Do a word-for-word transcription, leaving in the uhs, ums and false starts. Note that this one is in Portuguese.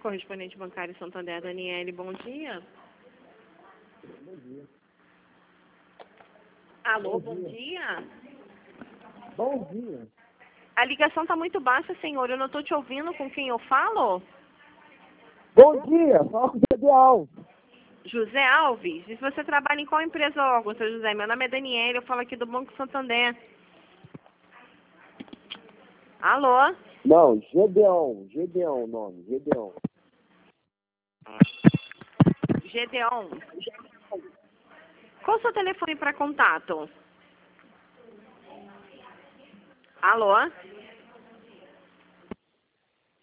correspondente bancário Santander, Daniele, bom dia. Bom dia. Alô, Bom bom dia. dia. Bom dia. A ligação está muito baixa, senhor. Eu não estou te ouvindo. Com quem eu falo? Bom dia, fala com o Zé de Alves. José Alves. E você trabalha em qual empresa ou órgão, seu José? Meu nome é Daniele, eu falo aqui do Banco Santander. Alô? Não, Gedeon, Gedeon o nome, Gedeon. Gedeon. Qual o seu telefone para contato? Alô?